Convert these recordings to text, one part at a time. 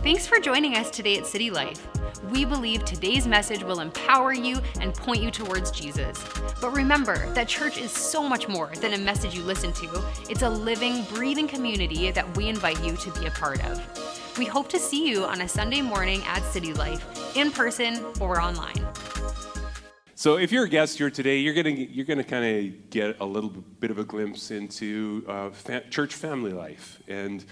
Thanks for joining us today at City Life. We believe today's message will empower you and point you towards Jesus. But remember that church is so much more than a message you listen to. It's a living, breathing community that we invite you to be a part of. We hope to see you on a Sunday morning at City Life, in person or online. So if you're a guest here today, you're gonna kind of get a little bit of a glimpse into church family life. And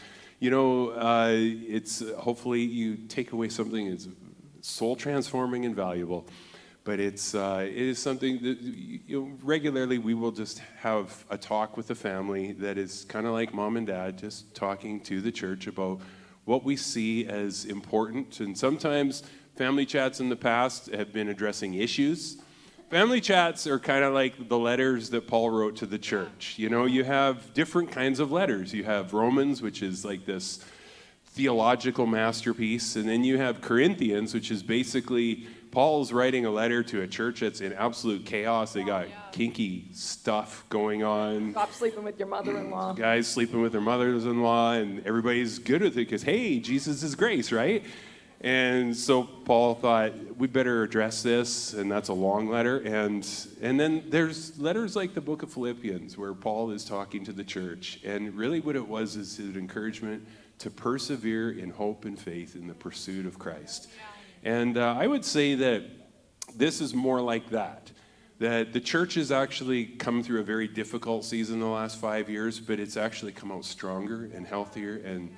it's hopefully you take away something that's soul transforming and valuable. But it is something that regularly we will just have a talk with the family that is kind of like mom and dad just talking to the church about what we see as important. And sometimes family chats in the past have been addressing issues. Family chats are kind of like the letters that Paul wrote to the church. You have different kinds of letters. You have Romans, which is like this theological masterpiece, and then you have Corinthians, which is basically Paul's writing a letter to a church that's in absolute chaos. They got kinky stuff going on. Stop sleeping with your mother-in-law. Guys sleeping with their mothers-in-law, and everybody's good with it because, hey, Jesus is grace, right? And so Paul thought, we better address this, and that's a long letter. And then there's letters like the book of Philippians, where Paul is talking to the church. And really what it was is an encouragement to persevere in hope and faith in the pursuit of Christ. And I would say that this is more like that the church has actually come through a very difficult season the last 5 years, but it's actually come out stronger and healthier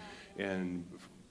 and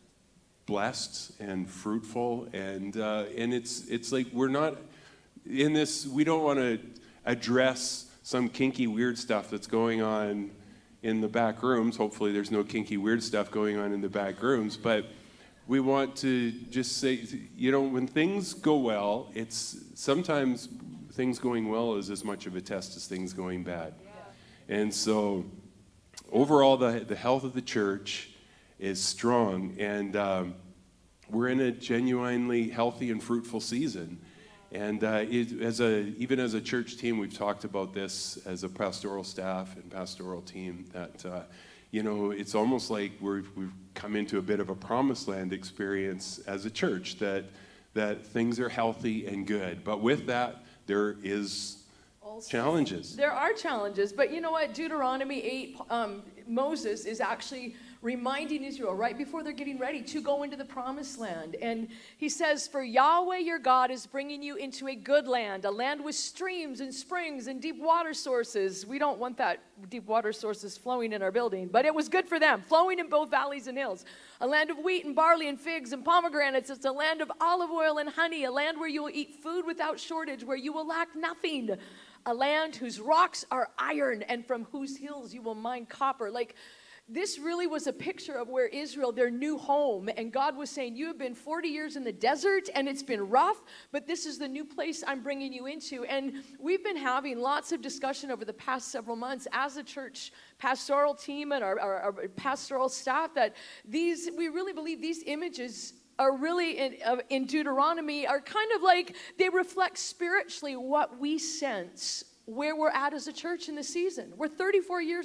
blessed and fruitful, and it's like we're not in this. We don't want to address some kinky weird stuff that's going on in the back rooms. Hopefully, there's no kinky weird stuff going on in the back rooms, but we want to just say, when things go well, it's sometimes things going well is as much of a test as things going bad, and so overall, the health of the church is strong, and we're in a genuinely healthy and fruitful season. And even as a church team, we've talked about this as a pastoral staff and pastoral team, that it's almost like we've come into a bit of a promised land experience as a church, that things are healthy and good. But with that, there is challenges. There are challenges, but you know what? Deuteronomy 8, Moses is actually reminding Israel right before they're getting ready to go into the promised land. And he says, for Yahweh your God is bringing you into a good land, a land with streams and springs and deep water sources. We don't want that deep water sources flowing in our building, but it was good for them, flowing in both valleys and hills. A land of wheat and barley and figs and pomegranates. It's a land of olive oil and honey, a land where you will eat food without shortage, where you will lack nothing. A land whose rocks are iron and from whose hills you will mine copper. This really was a picture of where Israel, their new home, and God was saying, you have been 40 years in the desert, and it's been rough, but this is the new place I'm bringing you into. And we've been having lots of discussion over the past several months as a church pastoral team and our pastoral staff that we really believe these images are really in Deuteronomy are kind of like they reflect spiritually what we sense where we're at as a church in the season. We're 34 years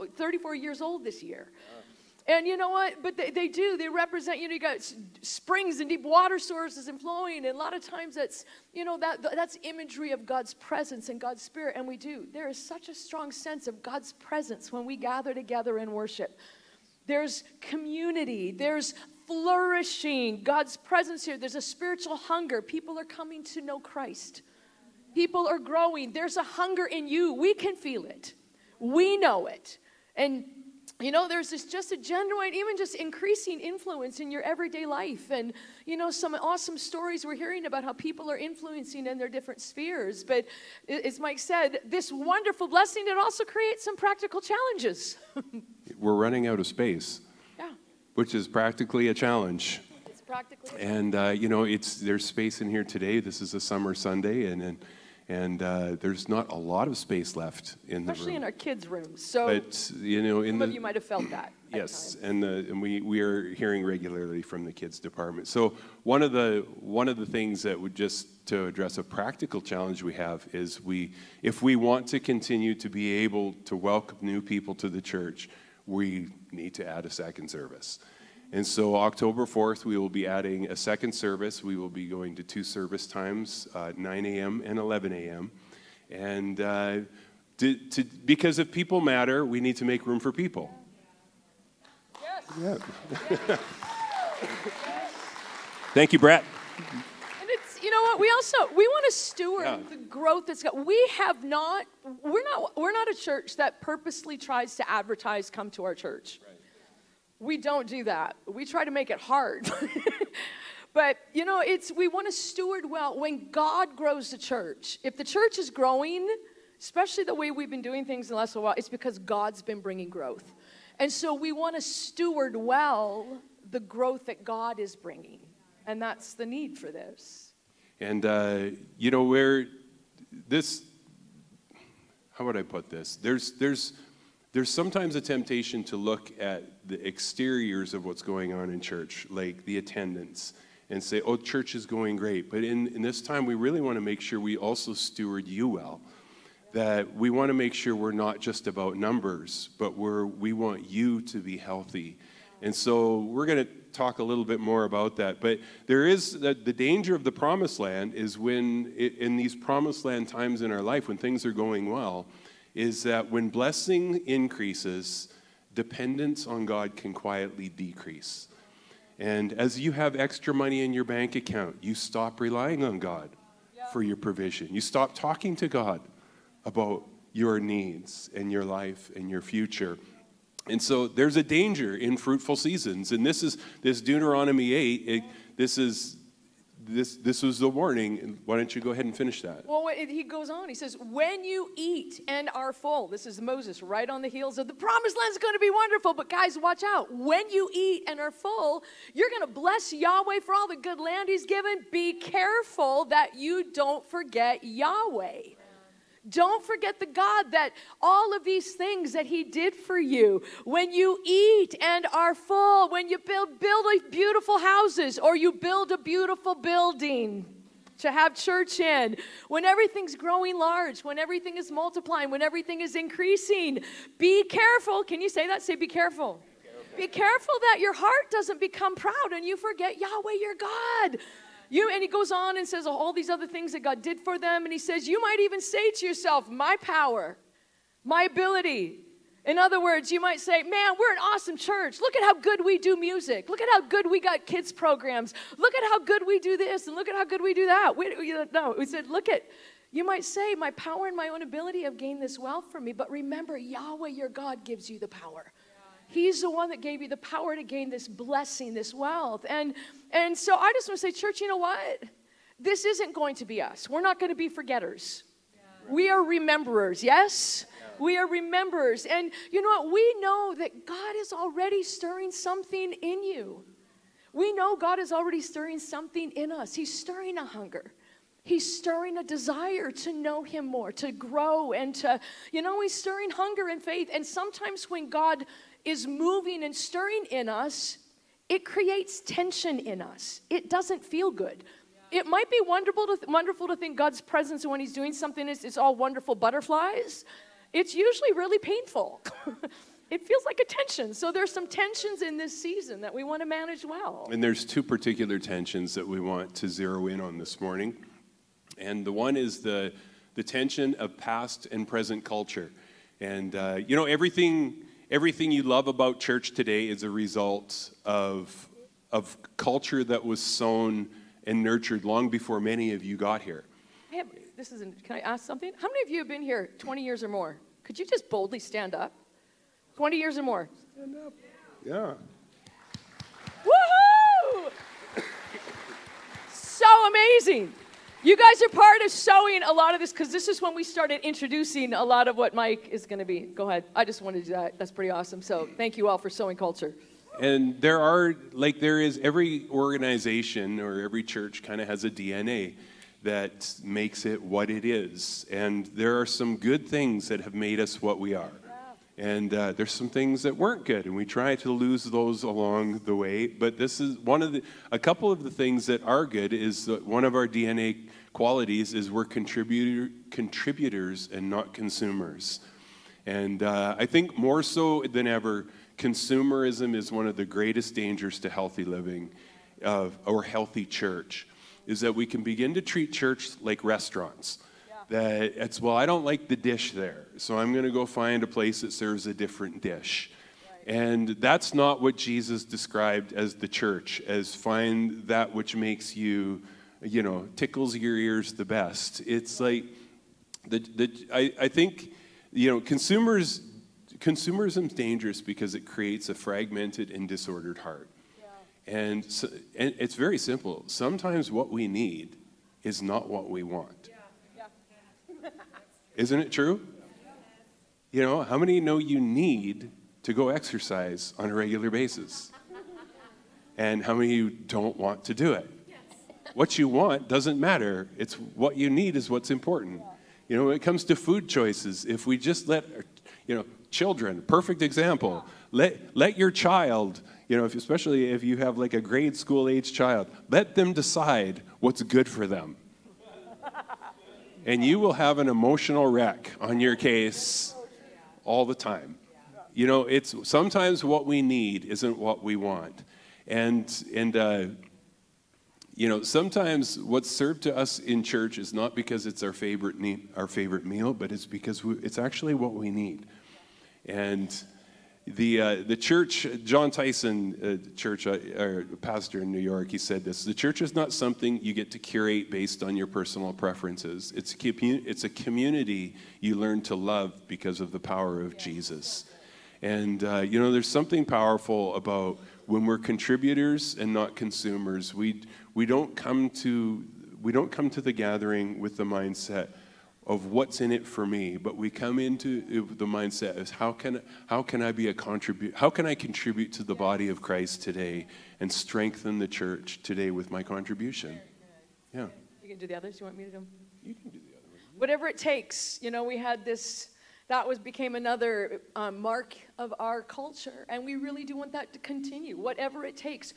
old this year. And you know what? But they do. They represent, you got springs and deep water sources and flowing. And a lot of times that's imagery of God's presence and God's Spirit. And we do. There is such a strong sense of God's presence when we gather together and worship. There's community. There's flourishing. God's presence here. There's a spiritual hunger. People are coming to know Christ. People are growing. There's a hunger in you. We can feel it. We know it. And, there's just a genuine, even just increasing influence in your everyday life. And, some awesome stories we're hearing about how people are influencing in their different spheres. But as Mike said, this wonderful blessing, it also creates some practical challenges. We're running out of space. Yeah. Which is practically a challenge. It's practically a challenge. And, there's space in here today. This is a summer Sunday, and there's not a lot of space left in the room. Especially in our kids' rooms. So, but, some of you might have felt that. Yes, and we are hearing regularly from the kids department. So one of the things that would just to address a practical challenge we have is if we want to continue to be able to welcome new people to the church, we need to add a second service. And so October 4th, we will be adding a second service. We will be going to 2 service times, 9 a.m. and 11 a.m. And because if people matter, we need to make room for people. Yes. Yeah. Thank you, Brett. And it's, you know what, we want to steward the growth that's got. We're not a church that purposely tries to advertise, come to our church. Right. We don't do that. We try to make it hard. But, you know, we want to steward well. When God grows the church, if the church is growing, especially the way we've been doing things in the last while, it's because God's been bringing growth. And so we want to steward well the growth that God is bringing. And that's the need for this. And, you know, how would I put this? There's sometimes a temptation to look at the exteriors of what's going on in church, like the attendance, and say, oh, church is going great. But in this time, we really want to make sure we also steward you well. That we want to make sure we're not just about numbers, but we want you to be healthy. And so we're going to talk a little bit more about that. But there is the danger of the promised land is when, in these promised land times in our life, when things are going well, is that when blessing increases, dependence on God can quietly decrease. And as you have extra money in your bank account, you stop relying on God for your provision. You stop talking to God about your needs and your life and your future. And so there's a danger in fruitful seasons. And this Deuteronomy 8, this was the warning. Why don't you go ahead and finish that? Well, he goes on. He says, when you eat and are full. This is Moses right on the heels of the promised land is going to be wonderful. But guys, watch out. When you eat and are full, you're going to bless Yahweh for all the good land he's given. Be careful that you don't forget Yahweh. Don't forget the God that all of these things that he did for you. When you eat and are full, when you build beautiful houses or you build a beautiful building to have church in, when everything's growing large, when everything is multiplying, when everything is increasing, be careful. Can you say that? Say, be careful. Be careful that your heart doesn't become proud and you forget Yahweh, your God. And he goes on and says all these other things that God did for them. And he says, you might even say to yourself, my power, my ability. In other words, you might say, man, we're an awesome church. Look at how good we do music. Look at how good we got kids programs. Look at how good we do this and look at how good we do that. We said, you might say, my power and my own ability have gained this wealth for me. But remember, Yahweh, your God, gives you the power. He's the one that gave you the power to gain this blessing, this wealth. And so I just want to say, church, you know what? This isn't going to be us. We're not going to be forgetters. Yeah, right. We are rememberers, yes? Yeah. We are rememberers. And you know what? We know that God is already stirring something in you. We know God is already stirring something in us. He's stirring a hunger. He's stirring a desire to know him more, to grow, and to, he's stirring hunger and faith. And sometimes when God is moving and stirring in us, it creates tension in us. It doesn't feel good. Yeah. It might be wonderful to think God's presence when he's doing something is all wonderful butterflies. It's usually really painful. It feels like a tension. So there's some tensions in this season that we want to manage well. And there's 2 particular tensions that we want to zero in on this morning. And the one is the tension of past and present culture. And, everything you love about church today is a result of culture that was sown and nurtured long before many of you got here. Can I ask something? How many of you have been here 20 years or more? Could you just boldly stand up? 20 years or more. Stand up. Yeah. Woohoo! So amazing. You guys are part of sowing a lot of this because this is when we started introducing a lot of what Mike is going to be. Go ahead. I just wanted to do that. That's pretty awesome. So thank you all for sowing culture. And there is every organization or every church kind of has a DNA that makes it what it is. And there are some good things that have made us what we are. And there's some things that weren't good, and we try to lose those along the way. But this is a couple of the things that are good is that one of our DNA qualities is we're contributors and not consumers. And I think more so than ever, consumerism is one of the greatest dangers to healthy living or healthy church, is that we can begin to treat church like restaurants. That it's, well, I don't like the dish there, so I'm going to go find a place that serves a different dish. And that's not what Jesus described as the church, as find that which makes you, tickles your ears the best. It's like, I think, consumerism is dangerous because it creates a fragmented and disordered heart. And it's very simple. Sometimes what we need is not what we want. Isn't it true? How many know you need to go exercise on a regular basis? And how many of you don't want to do it? What you want doesn't matter. It's what you need is what's important. When it comes to food choices, if we just let, children, perfect example, let your child, especially if you have like a grade school age child, let them decide what's good for them. And you will have an emotional wreck on your case all the time. It's sometimes what we need isn't what we want. And sometimes what's served to us in church is not because it's our favorite meal, but it's because it's actually what we need. And the church, John Tyson, pastor in New York, he said this: the church is not something you get to curate based on your personal preferences. It's a community you learn to love because of the power of Jesus. And there's something powerful about when we're contributors and not consumers. We don't come to the gathering with the mindset of what's in it for me, but we come into the mindset as how can I contribute to the body of Christ today and strengthen the church today with my contribution. Yeah. You can do the others. You want me to do them? You can do the other one. Whatever it takes. We had this. That became another mark of our culture, and we really do want that to continue. Whatever it takes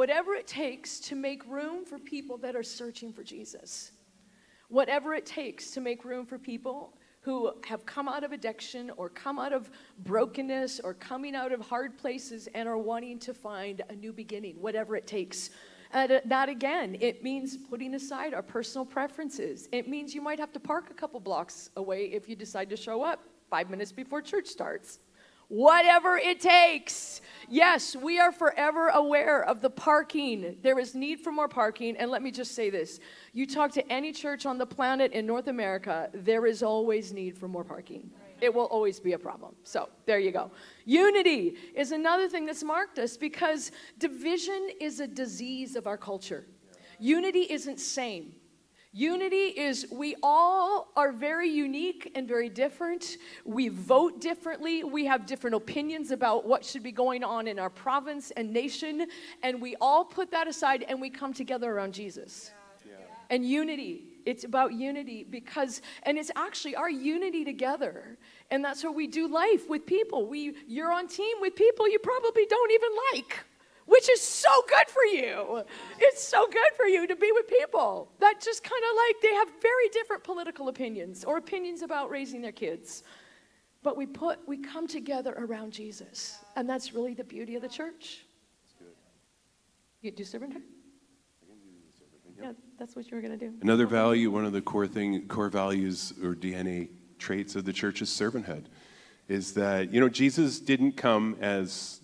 to make room for people that are searching for Jesus. Whatever it takes to make room for people who have come out of addiction or come out of brokenness or coming out of hard places and are wanting to find a new beginning, whatever it takes. And that, again, it means putting aside our personal preferences. It means you might have to park a couple blocks away if you decide to show up 5 minutes before church starts. Whatever it takes. Yes, we are forever aware of the parking. There is need for more parking. And let me just say this. You talk to any church on the planet in North America, there is always need for more parking. It will always be a problem. So there you go. Unity is another thing that's marked us because division is a disease of our culture. Unity isn't same. Unity is we all are very unique and very different. We vote differently. We have different opinions about what should be going on in our province and nation. And we all put that aside and we come together around Jesus. Yeah. And unity. It's about unity and it's actually our unity together. And that's where we do life with people. You're on team with people you probably don't even like. Which is so good for you. It's so good for you to be with people that just kind of like they have very different political opinions or opinions about raising their kids. But we come together around Jesus. And that's really the beauty of the church. That's good. You do servanthood? I can do the servanthood. Yeah, that's what you were going to do. Another value, one of the core values or DNA traits of the church is servanthood. Is that, Jesus didn't come as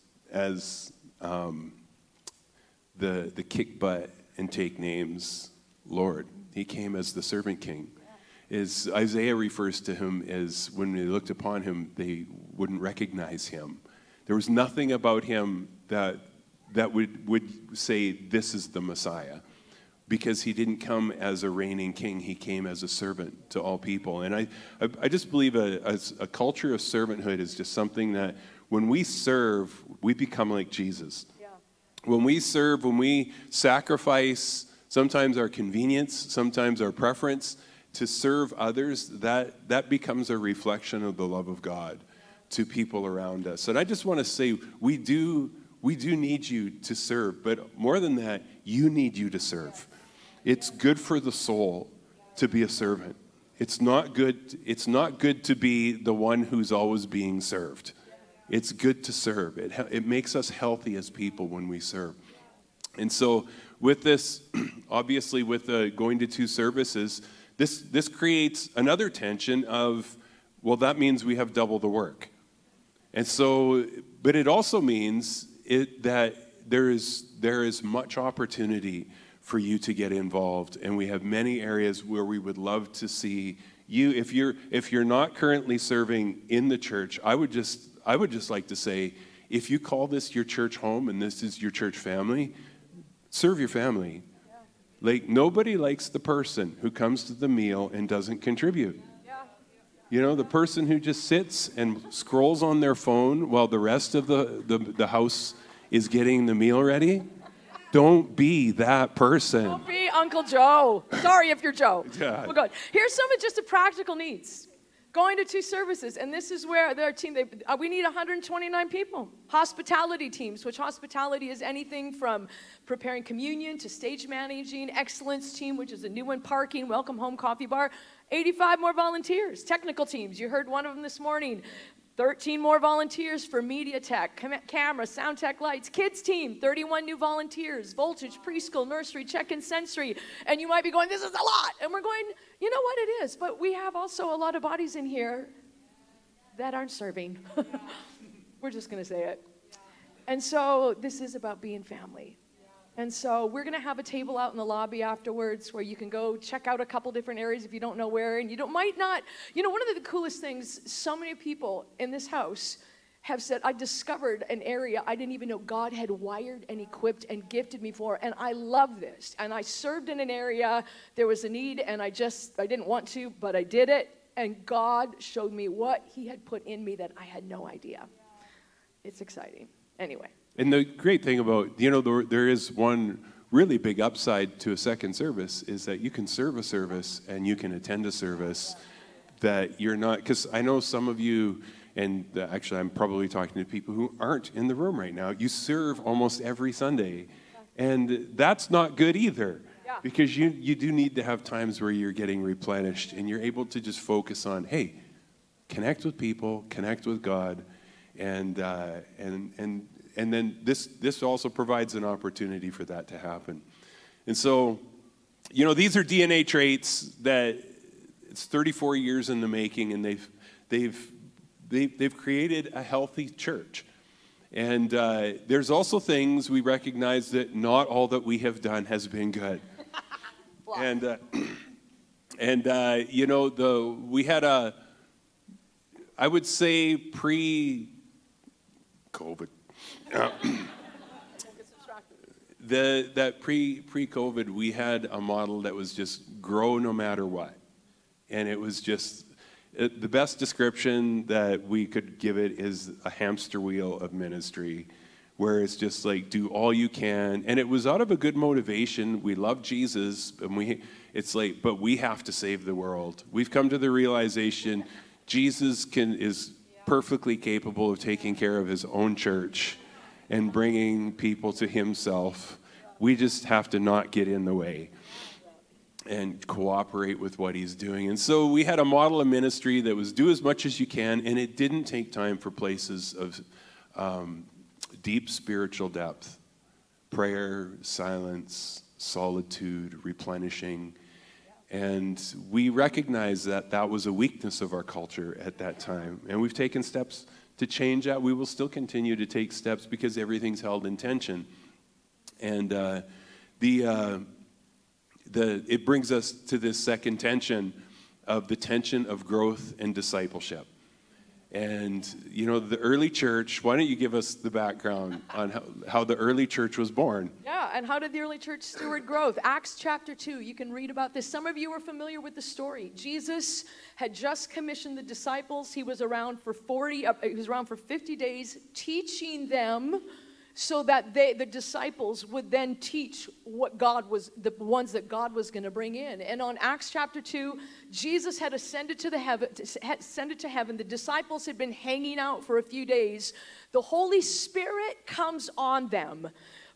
the kick butt and take names Lord. He came as the servant king. Is Isaiah refers to him as when they looked upon him, they wouldn't recognize him. There was nothing about him that would say this is the Messiah, because he didn't come as a reigning king. He came as a servant to all people. And I just believe a culture of servanthood is just something that when we serve, we become like Jesus. Yeah. When we serve, when we sacrifice, sometimes our convenience, sometimes our preference, to serve others, that becomes a reflection of the love of God to people around us. And I just want to say, we do need you to serve, but more than that, you need you to serve. It's good for the soul to be a servant. It's not good to be the one who's always being served. It's good to serve. It makes us healthy as people when we serve. And so with this, obviously with going to 2 services, this creates another tension of, well, that means we have double the work. And so, but it also means that there is much opportunity for you to get involved, and we have many areas where we would love to see you. If you're not currently serving in the church, I would just like to say, if you call this your church home and this is your church family, serve your family. Yeah. Like, nobody likes the person who comes to the meal and doesn't contribute. Yeah. You know, the person who just sits and scrolls on their phone while the rest of the house is getting the meal ready. Don't be that person. Don't be Uncle Joe. Sorry if you're Joe. Yeah. Oh, God. Here's some of just the practical needs. Going to 2 services, and this is where their team, we need 129 people. Hospitality teams, which hospitality is anything from preparing communion to stage managing. Excellence team, which is a new one, parking, welcome home coffee bar. 85 more volunteers. Technical teams, you heard one of them this morning. 13 more volunteers for media tech, camera, sound tech, lights. Kids team, 31 new volunteers. Voltage, preschool, nursery, check-in sensory. And you might be going, this is a lot. And we're going, you know what, it is. But we have also a lot of bodies in here that aren't serving. We're just going to say it. And so this is about being family. And so we're going to have a table out in the lobby afterwards where you can go check out a couple different areas if you don't know where. And might not, one of the coolest things, so many people in this house have said, I discovered an area I didn't even know God had wired and equipped and gifted me for. And I love this. And I served in an area, there was a need, and I didn't want to, but I did it. And God showed me what he had put in me that I had no idea. It's exciting. Anyway. And the great thing about, there is one really big upside to a second service is that you can serve a service and you can attend a service that you're not, because I know some of you, and actually I'm probably talking to people who aren't in the room right now, you serve almost every Sunday, and that's not good either. Yeah. Because you do need to have times where you're getting replenished and you're able to just focus on, hey, connect with people, connect with God, and then this also provides an opportunity for that to happen. And so, these are DNA traits that it's 34 years in the making, and they've created a healthy church. And there's also things we recognize that not all that we have done has been good. We had I would say pre-COVID. That pre-COVID, we had a model that was just grow no matter what. And it was just, the best description that we could give it is a hamster wheel of ministry, where it's just like, do all you can. And it was out of a good motivation. We love Jesus, and it's like, but we have to save the world. We've come to the realization Jesus is perfectly capable of taking care of his own church and bringing people to himself. We just have to not get in the way and cooperate with what he's doing. And so we had a model of ministry that was do as much as you can, and it didn't take time for places of deep spiritual depth, prayer, silence, solitude, replenishing. And we recognized that was a weakness of our culture at that time. And we've taken steps to change that. We will still continue to take steps because everything's held in tension. And it brings us to this second tension of the tension of growth and discipleship. And, the early church, why don't you give us the background on how the early church was born? Yeah, and how did the early church steward growth? Acts chapter 2, you can read about this. Some of you are familiar with the story. Jesus had just commissioned the disciples. He was around for 50 days, teaching them so that the disciples would then teach the ones that God was going to bring in. And on Acts chapter 2, Jesus had ascended to heaven. The disciples had been hanging out for a few days. The Holy Spirit comes on them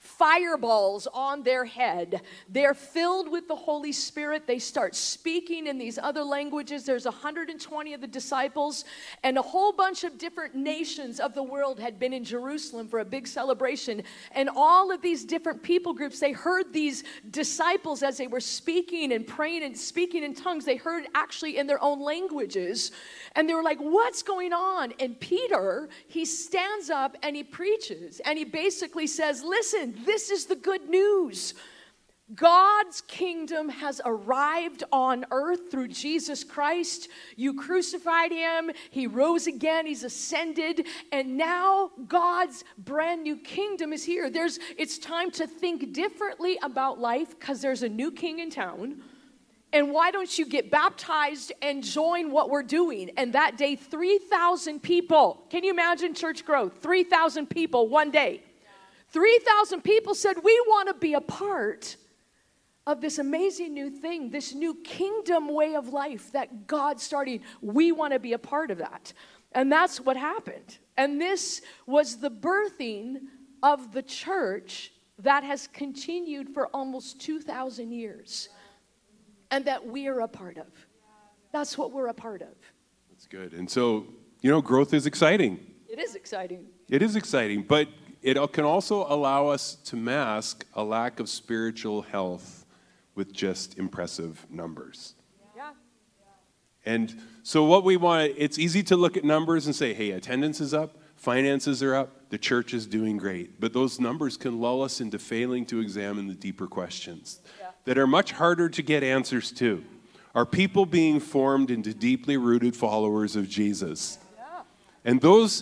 fireballs on their head. They're filled with the Holy Spirit. They start speaking in these other languages. There's 120 of the disciples, and a whole bunch of different nations of the world had been in Jerusalem for a big celebration. And all of these different people groups, they heard these disciples as they were speaking and praying and speaking in tongues. They heard actually in their own languages. And they were like, what's going on? And Peter, he stands up and he preaches. And he basically says, listen, this is the good news. God's kingdom has arrived on earth through Jesus Christ. You crucified him. He rose again. He's ascended. And now God's brand new kingdom is here. It's time to think differently about life because there's a new king in town. And why don't you get baptized and join what we're doing? And that day, 3,000 people. Can you imagine church growth? 3,000 people one day. 3,000 people said, we want to be a part of this amazing new thing, this new kingdom way of life that God's starting. We want to be a part of that. And that's what happened. And this was the birthing of the church that has continued for almost 2,000 years. And that we are a part of. That's what we're a part of. That's good. And so, growth is exciting. It is exciting. It is exciting, but it can also allow us to mask a lack of spiritual health with just impressive numbers. Yeah. And so what we want, it's easy to look at numbers and say, hey, attendance is up, finances are up, the church is doing great. But those numbers can lull us into failing to examine the deeper questions that are much harder to get answers to. Are people being formed into deeply rooted followers of Jesus? Yeah. And those,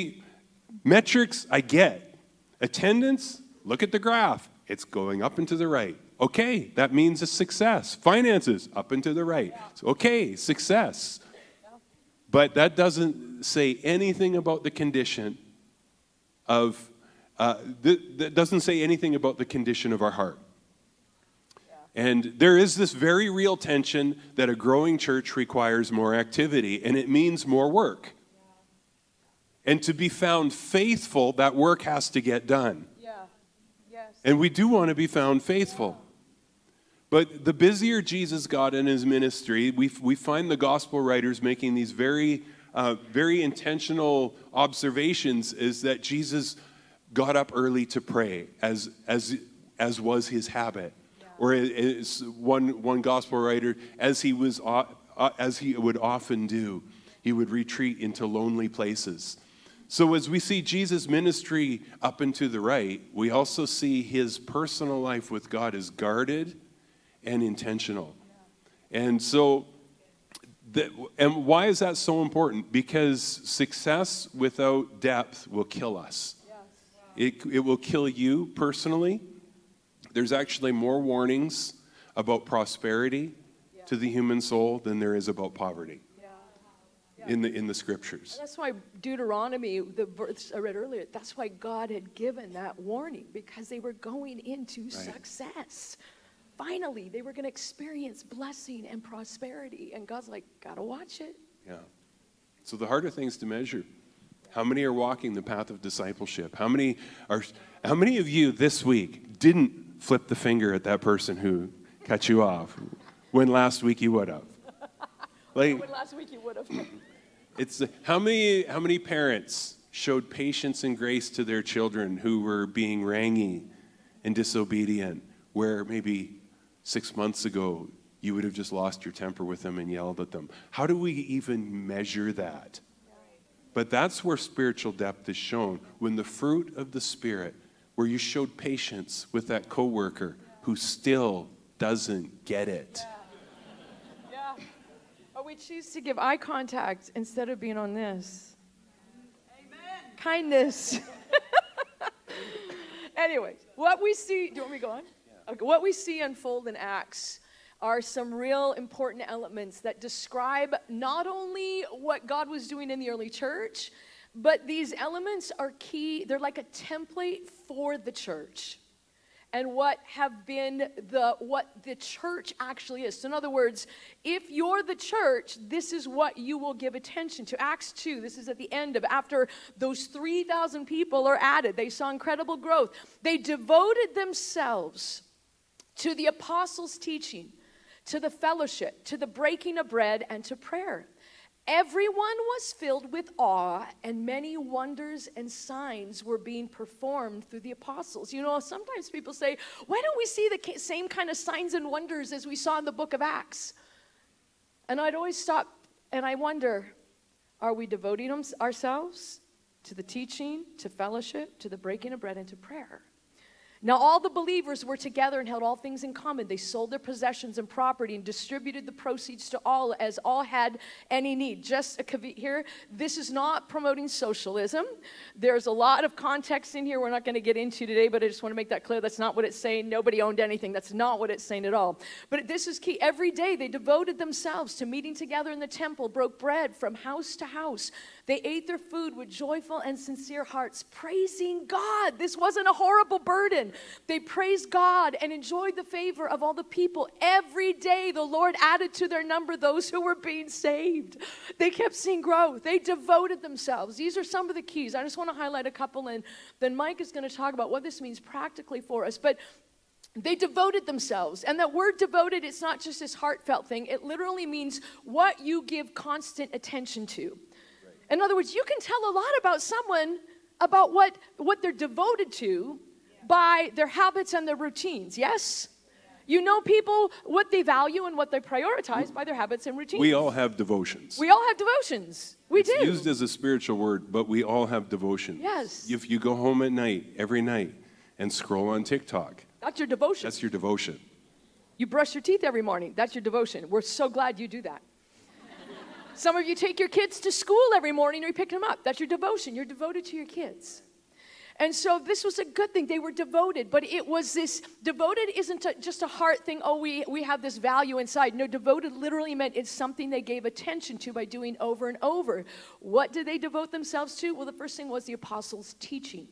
metrics I get. Attendance, look at the graph. It's going up and to the right. Okay, that means a success. Finances, up and to the right. Yeah. So, okay, success. Yeah. But that doesn't say anything about the condition of, that doesn't say anything about the condition of our heart. And there is this very real tension that a growing church requires more activity, and it means more work. And to be found faithful, that work has to get done. Yeah. Yes. And we do want to be found faithful. But the busier Jesus got in his ministry, we find the gospel writers making these very intentional observations, is that Jesus got up early to pray, as was his habit. Or as one gospel writer, as he would often do, he would retreat into lonely places. So as we see Jesus' ministry up and to the right, we also see his personal life with God as guarded and intentional. And so, and why is that so important? Because success without depth will kill us. It will kill you personally. There's actually more warnings about prosperity to the human soul than there is about poverty in the scriptures. That's why Deuteronomy, the verse I read earlier, that's why God had given that warning, because they were going into success. Finally, they were going to experience blessing and prosperity. And God's like, gotta watch it. Yeah. So the harder things to measure. How many are walking the path of discipleship? How many of you this week didn't flip the finger at that person who cut you off when last week you would have? When last week you would have. It's how many parents showed patience and grace to their children who were being rangy and disobedient, where maybe 6 months ago you would have just lost your temper with them and yelled at them? How do we even measure that? But that's where spiritual depth is shown, when the fruit of the Spirit, where you showed patience with that coworker who still doesn't get it. Yeah. Or we choose to give eye contact instead of being on this. Amen. Kindness. Anyways, what we see, do you want me to go on? Yeah. Okay, what we see unfold in Acts are some real important elements that describe not only what God was doing in the early church, but these elements are key. They're like a template for the church. and what the church actually is. So in other words, if you're the church, this is what you will give attention to. Acts 2, this is at the end of after those 3,000 people are added. They saw incredible growth. They devoted themselves to the apostles' teaching, to the fellowship, to the breaking of bread, and to prayer. Everyone was filled with awe, and many wonders and signs were being performed through the apostles. You know, sometimes people say, why don't we see the same kind of signs and wonders as we saw in the book of Acts? And I'd always stop and I wonder, are we devoting ourselves to the teaching, to fellowship, to the breaking of bread, and to prayer? Now all the believers were together and held all things in common. They sold their possessions and property and distributed the proceeds to all as all had any need. Just a caveat here, this is not promoting socialism. There's a lot of context in here we're not going to get into today, but I just want to make that clear. That's not what it's saying. Nobody owned anything. That's not what it's saying at all. But this is key. Every day they devoted themselves to meeting together in the temple, broke bread from house to house. They ate their food with joyful and sincere hearts, praising God. This wasn't a horrible burden. They praised God and enjoyed the favor of all the people. Every day the Lord added to their number those who were being saved. They kept seeing growth. They devoted themselves. These are some of the keys. I just want to highlight a couple, and then Mike is going to talk about what this means practically for us. But they devoted themselves. And that word devoted, it's not just this heartfelt thing. It literally means what you give constant attention to. In other words, you can tell a lot about someone, about what they're devoted to by their habits and their routines, yes? You know people, what they value and what they prioritize by their habits and routines. We all have devotions. We all have devotions. We do. It's used as a spiritual word, but we all have devotions. Yes. If you go home at night, every night, and scroll on TikTok, that's your devotion. That's your devotion. You brush your teeth every morning. That's your devotion. We're so glad you do that. Some of you take your kids to school every morning or you pick them up. That's your devotion. You're devoted to your kids. And so this was a good thing. They were devoted, but it was this, devoted isn't just a heart thing, oh, we have this value inside. No, devoted literally meant it's something they gave attention to by doing over and over. What did they devote themselves to? Well, the first thing was the apostles' teaching.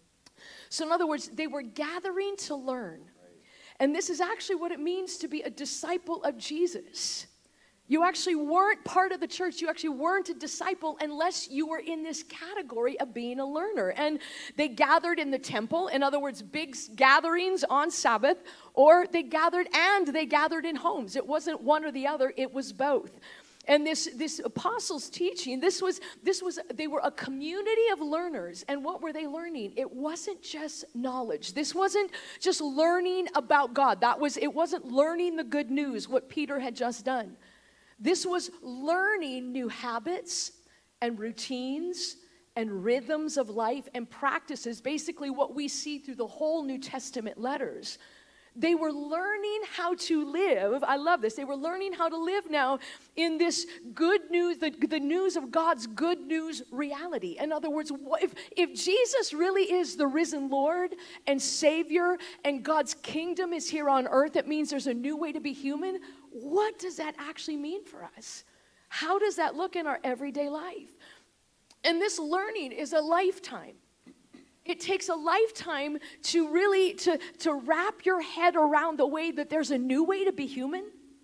So in other words, they were gathering to learn. And this is actually what it means to be a disciple of Jesus. You actually weren't part of the church. You actually weren't a disciple unless you were in this category of being a learner. And they gathered in the temple. In other words, big gatherings on Sabbath, or they gathered in homes. It wasn't one or the other. It was both. And this apostles' teaching, they were a community of learners. And what were they learning? It wasn't just knowledge. This wasn't just learning about God. It wasn't learning the good news, what Peter had just done. This was learning new habits and routines and rhythms of life and practices, basically what we see through the whole New Testament letters. They were learning how to live. I love this. They were learning how to live now in this good news, the news of God's good news reality. In other words, if Jesus really is the risen Lord and Savior and God's kingdom is here on earth, it means there's a new way to be human. What does that actually mean for us? How does that look in our everyday life? And this learning is a lifetime. It takes a lifetime to really to wrap your head around the way that there's a new way to be human.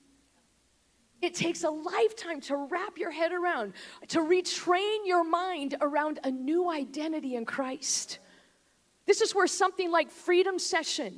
It takes a lifetime to wrap your head around, to retrain your mind around a new identity in Christ. This is where something like Freedom Session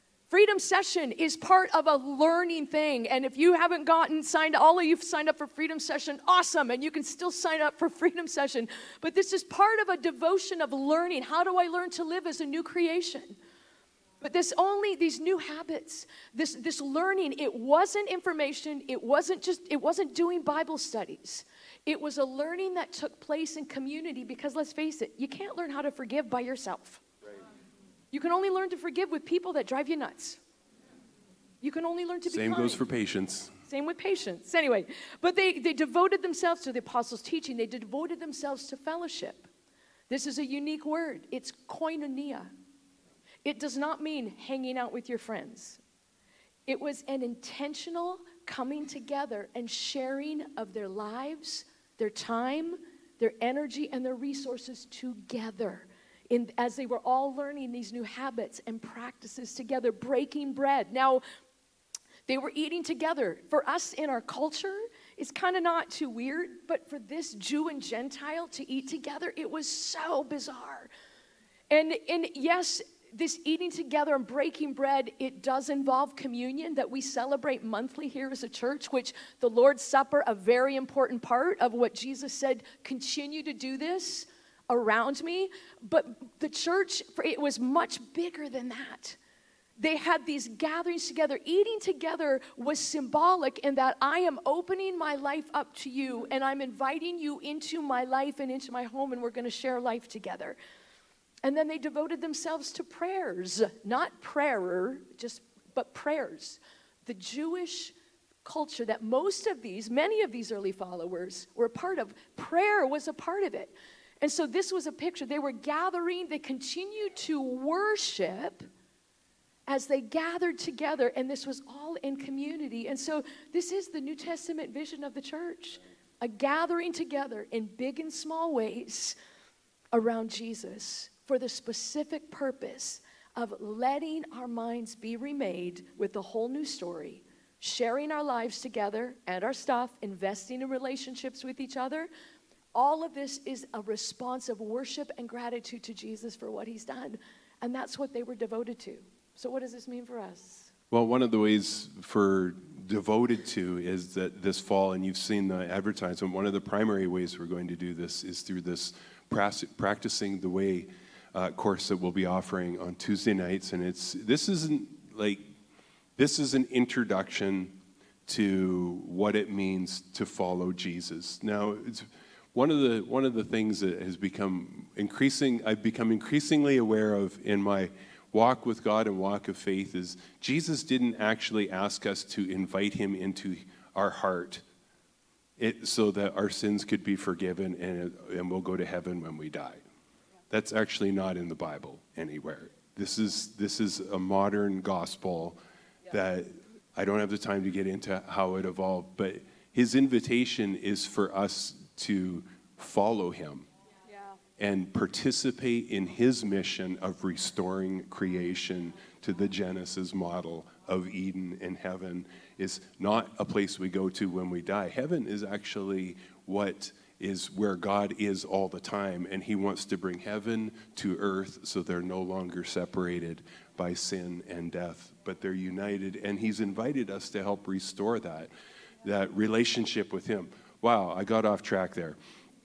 is part of a learning thing. And if you haven't all of you signed up for Freedom Session, awesome. And you can still sign up for Freedom Session. But this is part of a devotion of learning. How do I learn to live as a new creation? But these new habits, this learning, it wasn't information. It wasn't doing Bible studies. It was a learning that took place in community because let's face it, you can't learn how to forgive by yourself. You can only learn to forgive with people that drive you nuts. You can only learn to be kind. Same goes for patience. Same with patience. Anyway, but they devoted themselves to the apostles' teaching. They devoted themselves to fellowship. This is a unique word. It's koinonia. It does not mean hanging out with your friends. It was an intentional coming together and sharing of their lives, their time, their energy, and their resources together. as they were all learning these new habits and practices together, breaking bread. Now, they were eating together. For us in our culture, it's kind of not too weird, but for this Jew and Gentile to eat together, it was so bizarre. And yes, this eating together and breaking bread, it does involve communion that we celebrate monthly here as a church, which the Lord's Supper, a very important part of what Jesus said, continue to do this around me. But the church, it was much bigger than that. They had these gatherings together. Eating together was symbolic in that I am opening my life up to you, and I'm inviting you into my life and into my home, and we're going to share life together. And then they devoted themselves to prayers, not prayer, but prayers. The Jewish culture that many of these early followers were a part of, prayer was a part of it. And so this was a picture. They were gathering, they continued to worship as they gathered together, and this was all in community. And so this is the New Testament vision of the church, a gathering together in big and small ways around Jesus, for the specific purpose of letting our minds be remade with a whole new story, sharing our lives together and our stuff, investing in relationships with each other. All of this is a response of worship and gratitude to Jesus for what he's done. And that's what they were devoted to. So what does this mean for us? Well, one of the ways for devoted to is that this fall, and you've seen the advertisement, one of the primary ways we're going to do this is through this practicing the way course that we'll be offering on Tuesday nights, and this is an introduction to what it means to follow Jesus. Now, it's one of the things that has I've become increasingly aware of in my walk with God and walk of faith is Jesus didn't actually ask us to invite him into our heart so that our sins could be forgiven and we'll go to heaven when we die. That's actually not in the Bible anywhere. This is a modern gospel that I don't have the time to get into how it evolved, but his invitation is for us to follow him and participate in his mission of restoring creation to the Genesis model of Eden, and heaven is not a place we go to when we die. Heaven is actually where God is all the time, and he wants to bring heaven to earth so they're no longer separated by sin and death, but they're united, and he's invited us to help restore that relationship with him. Wow, I got off track there.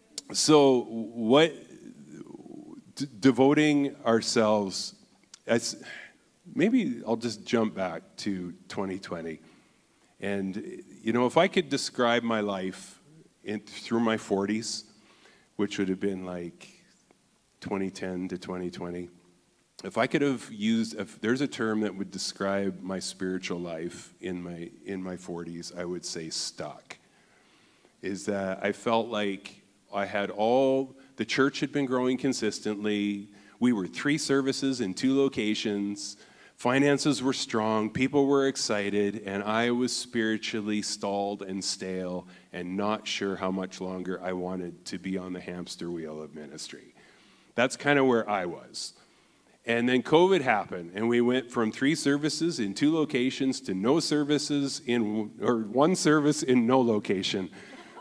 So devoting ourselves, maybe I'll just jump back to 2020. And, if I could describe my life through my 40s, which would have been like 2010 to 2020, if there's a term that would describe my spiritual life in my 40s, I would say stuck. Is that I felt like I had the church had been growing consistently. We were 3 services in 2 locations. Finances were strong, people were excited, and I was spiritually stalled and stale and not sure how much longer I wanted to be on the hamster wheel of ministry. That's kind of where I was. And then COVID happened, and we went from 3 services in 2 locations to no services or 1 service in no location.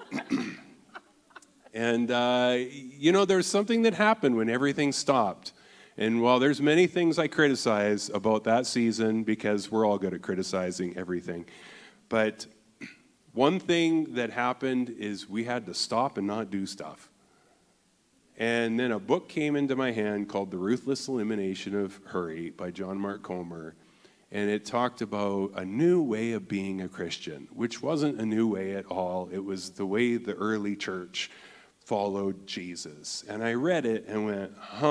And, there's something that happened when everything stopped. And while there's many things I criticize about that season, because we're all good at criticizing everything, but one thing that happened is we had to stop and not do stuff. And then a book came into my hand called The Ruthless Elimination of Hurry by John Mark Comer, and it talked about a new way of being a Christian, which wasn't a new way at all. It was the way the early church followed Jesus. And I read it and went,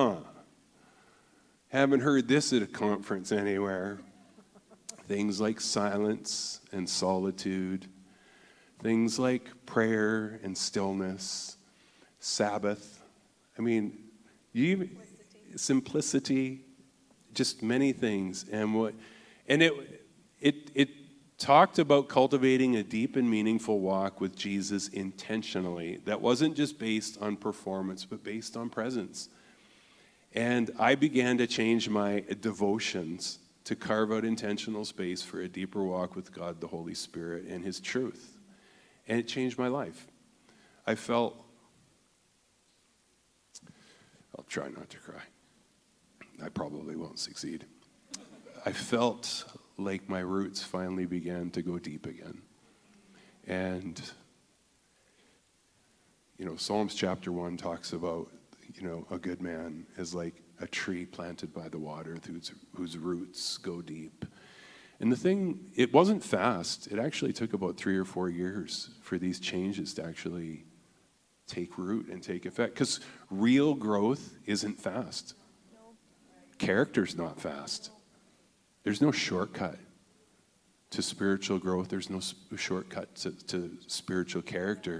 haven't heard this at a conference anywhere. Things like silence and solitude, things like prayer and stillness, Sabbath. Simplicity, just many things. And it talked about cultivating a deep and meaningful walk with Jesus intentionally. That wasn't just based on performance, but based on presence. And I began to change my devotions to carve out intentional space for a deeper walk with God, the Holy Spirit, and His truth. And it changed my life. I'll try not to cry. I probably won't succeed. I felt like my roots finally began to go deep again. And, Psalms chapter 1 talks about, a good man is like a tree planted by the water whose roots go deep. And the thing, it wasn't fast. It actually took about 3 or 4 years for these changes to actually take root and take effect. Because real growth isn't fast. Character's not fast. There's no shortcut to spiritual growth. There's no shortcut to spiritual character.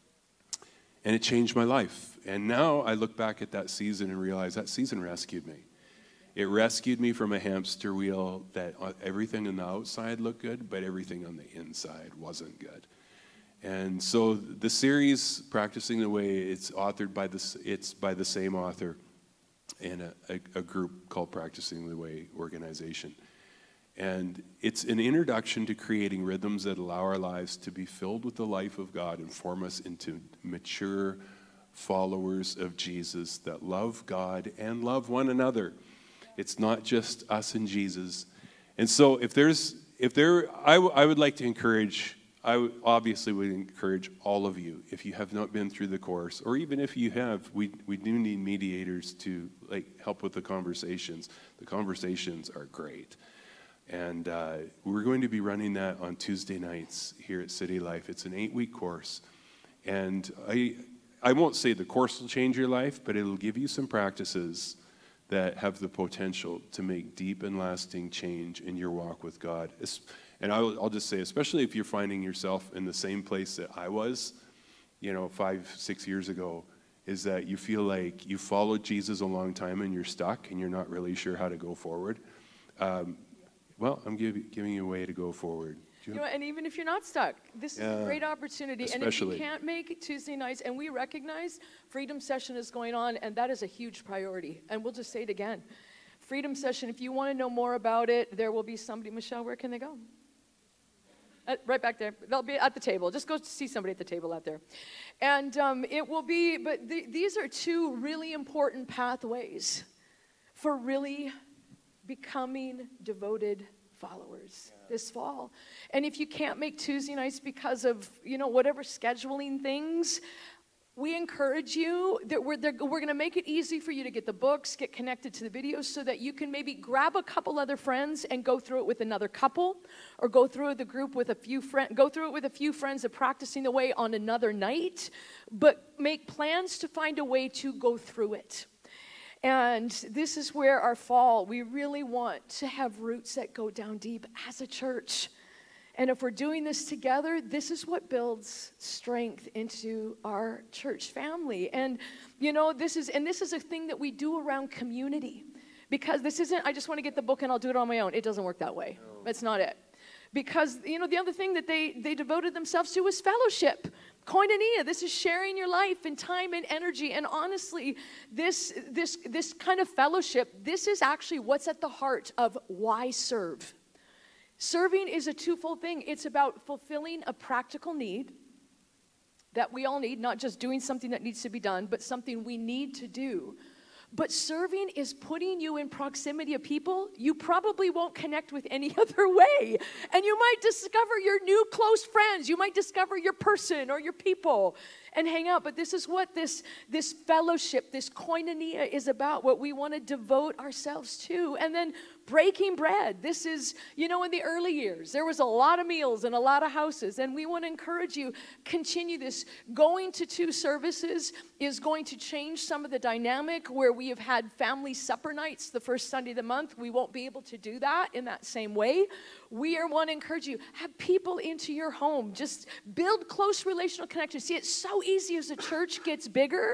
And it changed my life. And now I look back at that season and realize that season rescued me. It rescued me from a hamster wheel that everything on the outside looked good, but everything on the inside wasn't good. And so the series, Practicing the Way, it's authored by the same author in a group called Practicing the Way organization. And it's an introduction to creating rhythms that allow our lives to be filled with the life of God and form us into mature followers of Jesus that love God and love one another. It's not just us and Jesus. And so I would like to encourage, obviously would encourage all of you, if you have not been through the course, or even if you have, we do need mediators to help with the conversations. The conversations are great. And we're going to be running that on Tuesday nights here at City Life. It's an 8-week course. And I won't say the course will change your life, but it'll give you some practices that have the potential to make deep and lasting change in your walk with God. And I'll just say, especially if you're finding yourself in the same place that I was, 5-6 years ago, is that you feel like you followed Jesus a long time and you're stuck and you're not really sure how to go forward. Well, I'm giving you a way to go forward. And even if you're not stuck, this is a great opportunity. Especially. And if you can't make it Tuesday nights, and we recognize Freedom Session is going on, and that is a huge priority. And we'll just say it again. Freedom Session, if you want to know more about it, there will be somebody. Michelle, where can they go? Right back there. They'll be at the table. Just go see somebody at the table out there. And it will be, but these are 2 really important pathways for really becoming devoted followers this fall. And if you can't make Tuesday nights because of, whatever scheduling things, we encourage you that we're going to make it easy for you to get the books, get connected to the videos so that you can maybe grab a couple other friends and go through it with another couple, or go through the group with a few friends of Practicing the Way on another night, but make plans to find a way to go through it. And this is where our fall, we really want to have roots that go down deep as a church. And if we're doing this together, this is what builds strength into our church family. And, this is a thing that we do around community. Because this isn't, I just want to get the book and I'll do it on my own. It doesn't work that way. No. That's not it. Because, the other thing that they devoted themselves to was fellowship. Koinonia, this is sharing your life and time and energy. And honestly, this kind of fellowship, this is actually what's at the heart of why serve. Serving is a twofold thing. It's about fulfilling a practical need that we all need, not just doing something that needs to be done, but something we need to do. But serving is putting you in proximity of people you probably won't connect with any other way. And you might discover your new close friends. You might discover your person or your people and hang out. But this is what this fellowship, this koinonia is about, what we want to devote ourselves to. And then breaking bread. This is, in the early years, there was a lot of meals and a lot of houses. And we want to encourage you, continue this. Going to 2 services is going to change some of the dynamic where we have had family supper nights the first Sunday of the month. We won't be able to do that in that same way. We want to encourage you, have people into your home. Just build close relational connections. See, it's so easy as the church gets bigger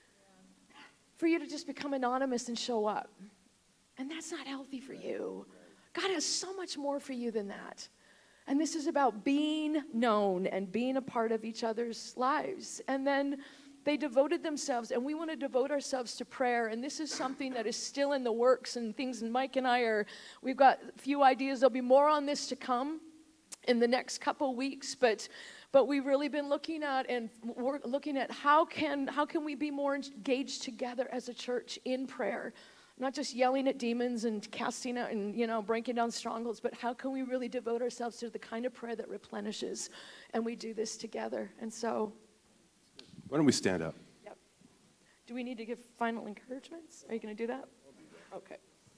for you to just become anonymous and show up. And that's not healthy for you. God has so much more for you than that. And this is about being known and being a part of each other's lives. And then They devoted themselves, and we want to devote ourselves to prayer. And this is something that is still in the works and things. And Mike and we've got a few ideas. There'll be more on this to come in the next couple weeks. But we've really been looking at how can we be more engaged together as a church in prayer. Not just yelling at demons and casting out and, breaking down strongholds, but how can we really devote ourselves to the kind of prayer that replenishes? And we do this together. And so... Why don't we stand up? Yep. Do we need to give final encouragements? Are you going to do that? Okay.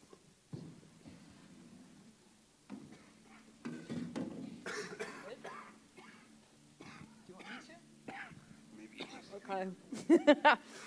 Do you want me to? Maybe. Okay.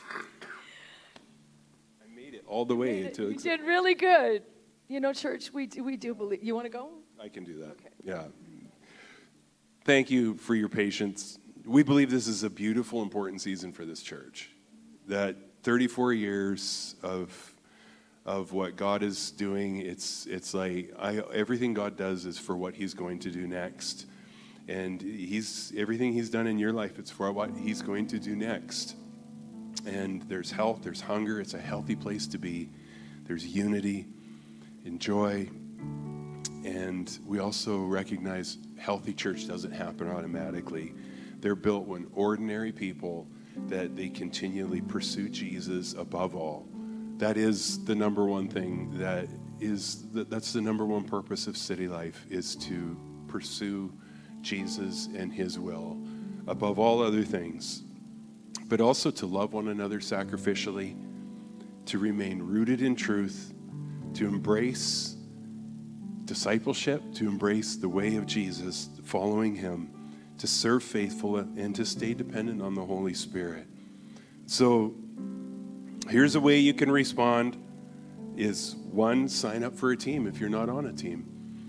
I made it all the way. You did really good. Church, we do believe. You want to go? I can do that. Okay. Yeah. Thank you for your patience. We believe this is a beautiful, important season for this church. That 34 years of what God is doing, it's like everything God does is for what He's going to do next, and everything He's done in your life, it's for what He's going to do next. And there's health, there's hunger. It's a healthy place to be. There's unity and joy, and we also recognize healthy church doesn't happen automatically. They're built when ordinary people, that they continually pursue Jesus above all. That is the number one thing. That's the number one purpose of City Life, is to pursue Jesus and His will above all other things. But also to love one another sacrificially, to remain rooted in truth, to embrace discipleship, to embrace the way of Jesus, following Him, to serve faithful, and to stay dependent on the Holy Spirit. So here's a way you can respond is, one, sign up for a team if you're not on a team.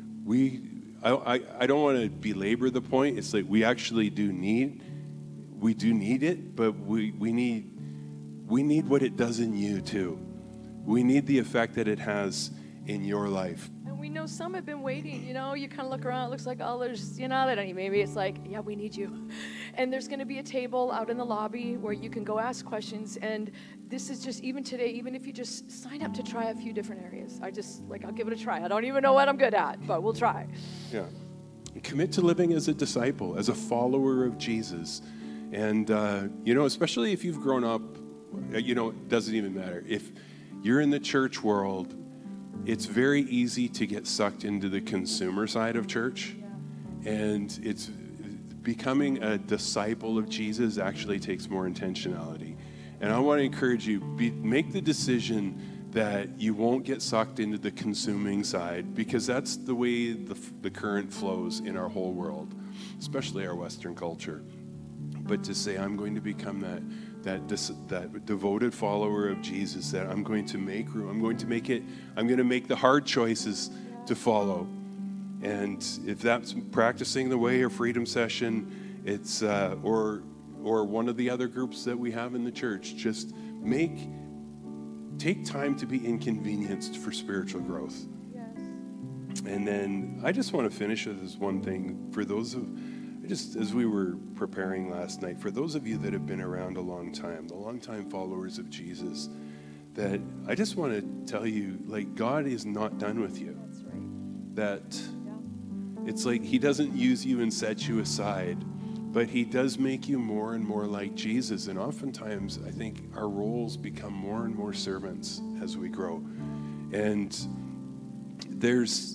I don't want to belabor the point. It's like we actually do need it, but we need what it does in you too. We need the effect that it has in your life. We know some have been waiting. You kind of look around, it looks like, there's, maybe it's like, yeah, we need you. And there's going to be a table out in the lobby where you can go ask questions. And this is just, even today, even if you just sign up to try a few different areas, I'll give it a try. I don't even know what I'm good at, but we'll try. Yeah. And commit to living as a disciple, as a follower of Jesus. And, especially if you've grown up, it doesn't even matter. If you're in the church world, it's very easy to get sucked into the consumer side of church. And it's becoming a disciple of Jesus actually takes more intentionality. And I want to encourage you, make the decision that you won't get sucked into the consuming side, because that's the way the current flows in our whole world, especially our Western culture. But to say, I'm going to become that devoted follower of Jesus, that I'm going to make room. I'm going to make the hard choices to follow. And if that's practicing the way or Freedom Session, it's or one of the other groups that we have in the church, just take time to be inconvenienced for spiritual growth. Yes. And then I just want to finish with this one thing for those of. Just as we were preparing last night, for those of you that have been around a long time, the longtime followers of Jesus, that I just want to tell you, God is not done with you. That's right. That it's like He doesn't use you and set you aside, but He does make you more and more like Jesus. And oftentimes, I think our roles become more and more servants as we grow. And there's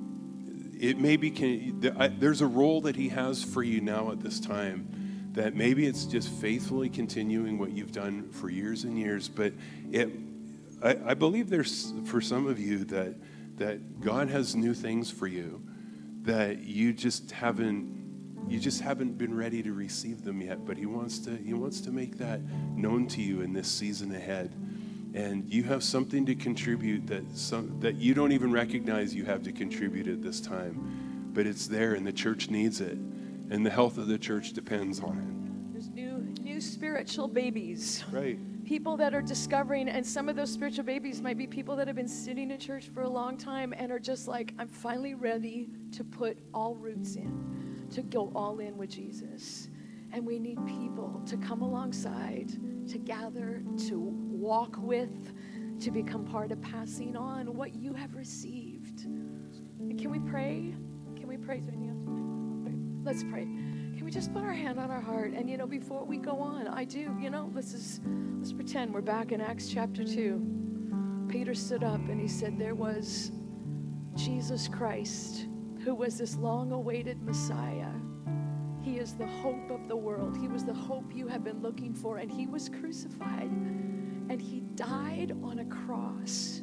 a role that He has for you now at this time, that maybe it's just faithfully continuing what you've done for years and years, but I believe there's, for some of you, that God has new things for you, that you just haven't been ready to receive them yet, but He wants to make that known to you in this season ahead. And you have something to contribute that you don't even recognize you have to contribute at this time. But it's there, and the church needs it. And the health of the church depends on it. There's new spiritual babies. Right. People that are discovering, and some of those spiritual babies might be people that have been sitting in church for a long time and are just like, I'm finally ready to put all roots in, to go all in with Jesus. And we need people to come alongside, to gather, to walk with, to become part of passing on what you have received. And can we pray? Can we pray? Is there anything else? Okay, let's pray. Can we just put our hand on our heart? And, before we go on, let's pretend we're back in Acts chapter 2. Peter stood up and he said, there was Jesus Christ, who was this long-awaited Messiah. He is the hope of the world. He was the hope you have been looking for, and he was crucified, and he died on a cross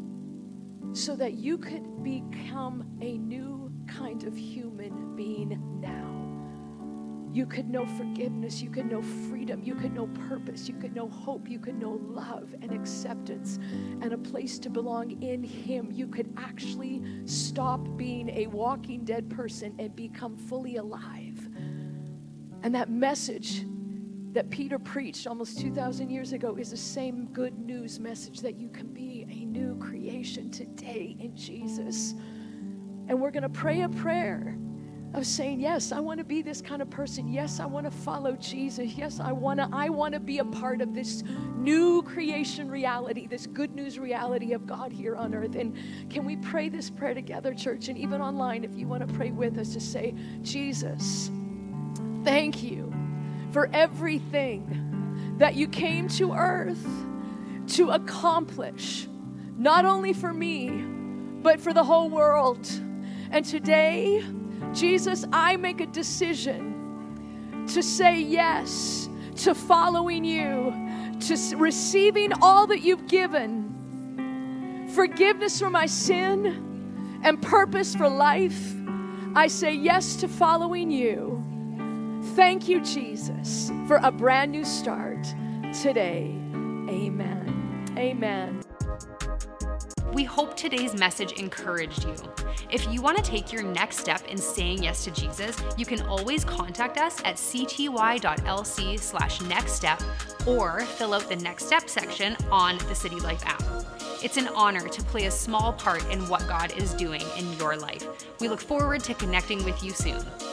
so that you could become a new kind of human being now. You could know forgiveness, you could know freedom, you could know purpose, you could know hope, you could know love and acceptance and a place to belong in him. You could actually stop being a walking dead person and become fully alive. And that message that Peter preached almost 2,000 years ago is the same good news message, that you can be a new creation today in Jesus. And we're going to pray a prayer of saying, yes, I want to be this kind of person. Yes, I want to follow Jesus. Yes, I want to be a part of this new creation reality, this good news reality of God here on earth. And can we pray this prayer together, church? And even online, if you want to pray with us, to say, Jesus, thank you for everything that you came to earth to accomplish, not only for me, but for the whole world. And today, Jesus, I make a decision to say yes to following you, to receiving all that you've given, forgiveness for my sin and purpose for life. I say yes to following you. Thank you, Jesus, for a brand new start today. Amen. Amen. We hope today's message encouraged you. If you want to take your next step in saying yes to Jesus, you can always contact us at cty.lc/nextstep or fill out the next step section on the City Life app. It's an honor to play a small part in what God is doing in your life. We look forward to connecting with you soon.